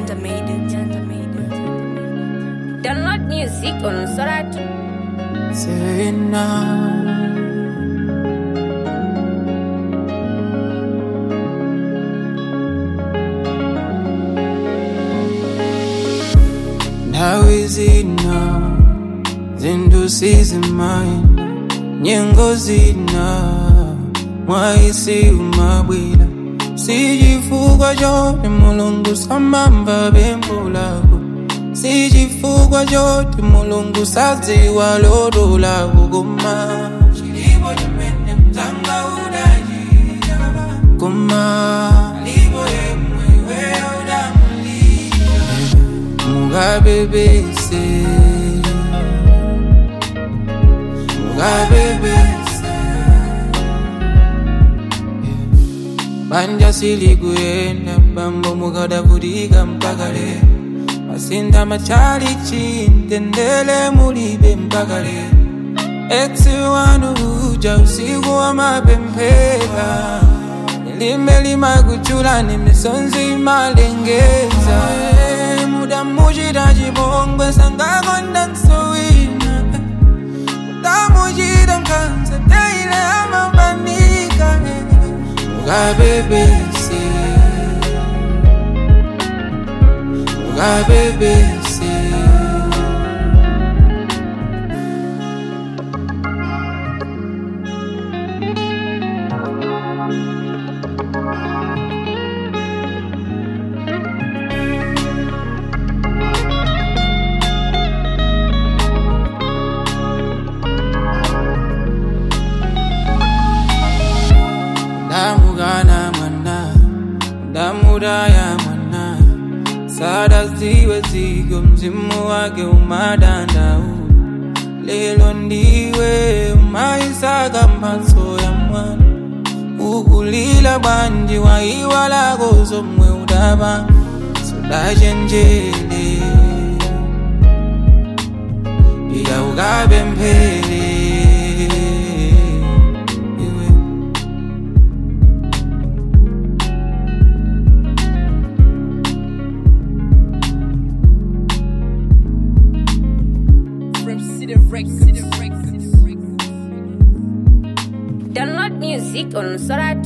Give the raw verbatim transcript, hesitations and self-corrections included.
Nyanda made it. Nyanda made it. Download music on Sorat. Say now. How is it now? Zindu season mine. Nyengo zina. Mwaisi umabwila. Sijifugwa jote mulungu samamba bembulago. Sijifugwa jote mulungu sazi walodo lago goma. Chilibo jemene mzanga udaji goma. Libo yemwewe udamuli Mugabe bese Mugabe bese Banja sili kuenda bambo mugada vudiga mpagale Masinda machali chintendele mulibe mpagale Eksi wanu uja usiku wa mapempela Nilime lima kuchula ni misonzi malengeza Muda mujida jibongwe sanga gonda nsowina Muda mujida mkanza teile ama banika Mugabe bese Mugabe bese Damugana mana, damudaya mana Sada ziwe zigo mzimu wake umadanda u Lelo ndiwe umaisaga mbaso ya mwana Ukulila bandi wa iwala gozo mwe udaba Soda jenjele Iga ugabe mpele Download music on Sorat.